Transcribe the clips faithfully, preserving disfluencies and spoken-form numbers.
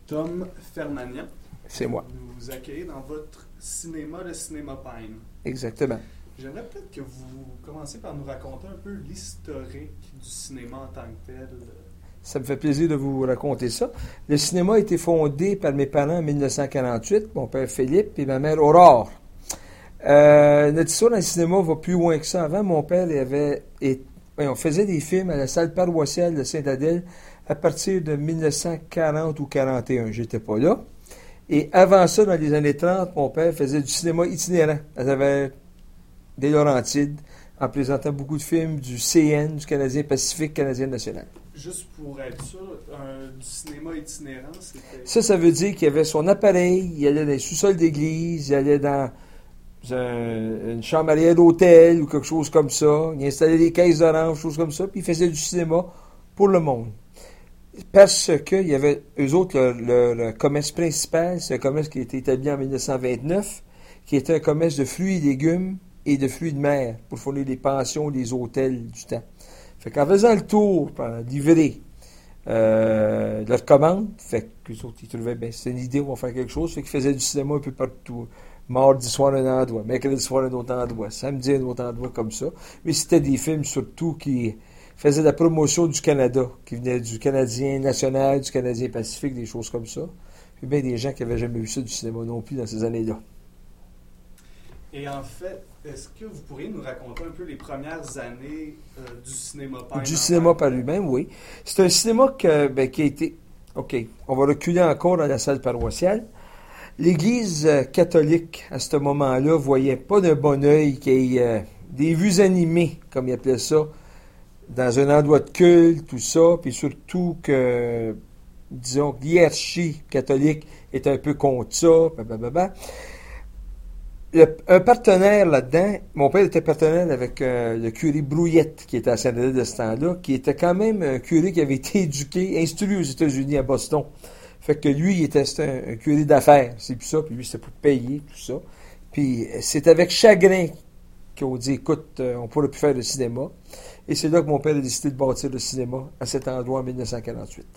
Tom Fernanian. C'est moi. Vous vous accueillez dans votre cinéma, le Cinéma Pine. Exactement. J'aimerais peut-être que vous commenciez par nous raconter un peu l'historique du cinéma en tant que tel. Ça me fait plaisir de vous raconter ça. Le cinéma a été fondé par mes parents en dix-neuf cent quarante-huit, mon père Philippe et ma mère Aurore. Euh, notre histoire dans le cinéma va plus loin que ça. Avant, mon père il avait, et, on faisait des films à la salle paroissiale de Sainte-Adèle à partir de dix-neuf cent quarante ou quarante et un. J'étais pas là. Et avant ça, dans les années trente, mon père faisait du cinéma itinérant à travers des Laurentides, en présentant beaucoup de films du C N, du Canadien Pacifique, Canadien National. Juste pour être sûr, un, du cinéma itinérant, c'était... Ça, ça veut dire qu'il avait son appareil, il allait dans les sous-sols d'église, il allait dans un, une chambre arrière d'hôtel ou quelque chose comme ça, il installait des caisses d'orange, choses comme ça, puis il faisait du cinéma pour le monde. Parce qu'il y avait, eux autres, le, le, le commerce principal, c'est un commerce qui a été établi en dix-neuf cent vingt-neuf, qui était un commerce de fruits et légumes et de fruits de mer pour fournir les pensions, les hôtels du temps. Fait qu'en faisant le tour, par livrer euh, leur commande, fait qu'eux autres, ils trouvaient, ben, c'est une idée, on va faire quelque chose, fait qu'ils faisaient du cinéma un peu partout. Mardi soir, un endroit, mercredi soir, un autre endroit, samedi, un autre endroit comme ça. Mais c'était des films surtout qui faisaient la promotion du Canada, qui venaient du Canadien national, du Canadien Pacifique, des choses comme ça. Puis bien des gens qui n'avaient jamais vu ça du cinéma non plus dans ces années-là. Et en fait, est-ce que vous pourriez nous raconter un peu les premières années euh, du cinéma par Du cinéma par lui-même, oui. C'est un cinéma que, ben, qui a été... OK, on va reculer encore dans la salle paroissiale. L'Église euh, catholique, à ce moment-là, voyait pas d'un bon œil qu'il y ait euh, des vues animées, comme ils appelaient ça, dans un endroit de culte, tout ça, puis surtout que, disons, l'hiérarchie catholique était un peu contre ça, blablabla. Le, un partenaire là-dedans, mon père était partenaire avec euh, le curé Brouillette, qui était à Saint-Denis de ce temps-là, qui était quand même un curé qui avait été éduqué, instruit aux États-Unis, à Boston. Fait que lui, il était un, un curé d'affaires, c'est plus ça, puis lui, c'était pour payer, tout ça. Puis c'est avec chagrin qu'on dit, écoute, euh, on ne pourra plus faire de cinéma. Et c'est là que mon père a décidé de bâtir le cinéma, à cet endroit en dix-neuf cent quarante-huit.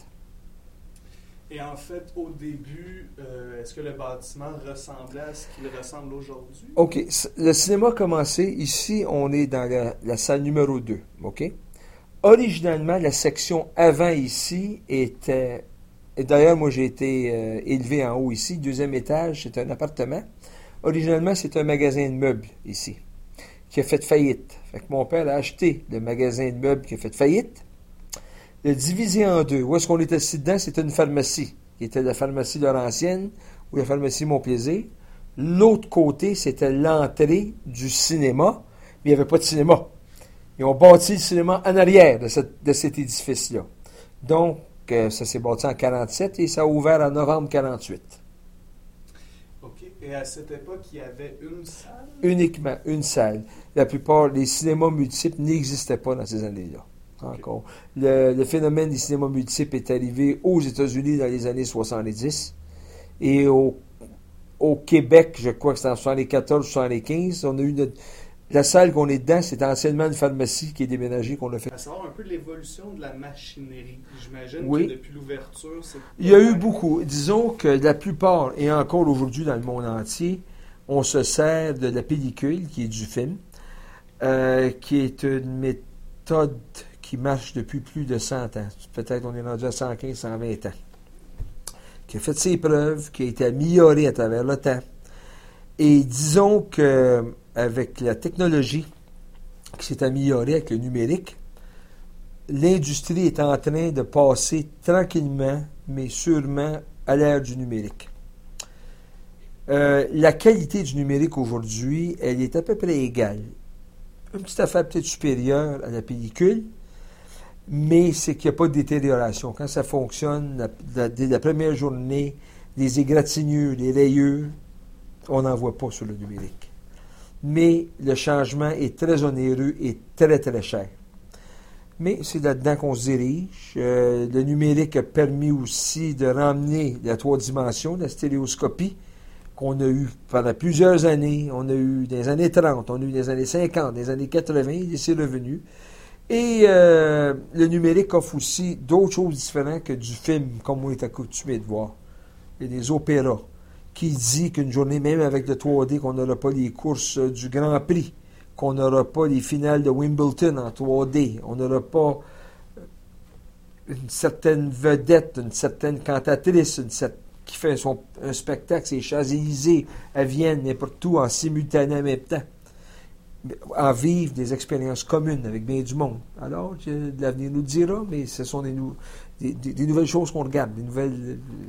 Et en fait, au début, euh, est-ce que le bâtiment ressemblait à ce qu'il ressemble aujourd'hui? OK. Le cinéma a commencé. Ici, on est dans la, la salle numéro deux. OK? Originalement, la section avant ici était... Et d'ailleurs, moi, j'ai été euh, élevé en haut ici. Deuxième étage, c'est un appartement. Originalement, c'est un magasin de meubles ici, qui a fait faillite. Fait que mon père a acheté le magasin de meubles qui a fait faillite. Le divisé en deux. Où est-ce qu'on était assis dedans? C'était une pharmacie, qui était la pharmacie Laurentienne ou la pharmacie Mon-Plaisir. L'autre côté, c'était l'entrée du cinéma, mais il n'y avait pas de cinéma. Ils ont bâti le cinéma en arrière de, cette, de cet édifice-là. Donc, euh, ça s'est bâti en quarante-sept et ça a ouvert en novembre quarante-huit. OK. Et à cette époque, il y avait une salle? Uniquement une salle. La plupart des cinémas multiples n'existaient pas dans ces années-là. Encore. Okay. Le, le phénomène des cinémas multiples est arrivé aux États-Unis dans les années soixante-dix et au, au Québec, je crois que c'est en soixante-quatorze soixante-quinze, on a eu notre, la salle qu'on est dedans, c'est anciennement une pharmacie qui est déménagée, qu'on a fait. À savoir un peu l'évolution de la machinerie. J'imagine oui. que depuis l'ouverture, c'est... Il y a eu beaucoup. Disons que la plupart, et encore aujourd'hui dans le monde entier, on se sert de la pellicule, qui est du film, euh, qui est une méthode qui marche depuis plus de cent ans. Peut-être on est rendu à cent quinze, cent vingt ans. Qui a fait ses preuves, qui a été amélioré à travers le temps. Et disons qu'avec la technologie qui s'est améliorée avec le numérique, l'industrie est en train de passer tranquillement, mais sûrement, à l'ère du numérique. Euh, la qualité du numérique aujourd'hui, elle est à peu près égale. Une petite affaire peut-être supérieure à la pellicule, mais c'est qu'il n'y a pas de détérioration. Quand ça fonctionne, la, la, dès la première journée, les égratignures, les rayures, on n'en voit pas sur le numérique. Mais le changement est très onéreux et très, très cher. Mais c'est là-dedans qu'on se dirige. Euh, le numérique a permis aussi de ramener la trois dimensions, la stéréoscopie, qu'on a eu pendant plusieurs années. On a eu des années trente, on a eu des années cinquante, des années quatre-vingts, et c'est revenu. Et euh, le numérique offre aussi d'autres choses différentes que du film, comme on est accoutumé de voir. il y a des opéras. Qui dit qu'une journée, même avec le trois D, qu'on n'aura pas les courses du Grand Prix, qu'on n'aura pas les finales de Wimbledon en trois D, on n'aura pas une certaine vedette, une certaine cantatrice, une certaine, qui fait son, un spectacle, c'est Champs-Élysées, à Vienne, n'importe où, en simultané en même temps. En vivre des expériences communes avec bien du monde. Alors, l'avenir nous le dira, mais ce sont des, nou- des, des, des nouvelles choses qu'on regarde, des nouvelles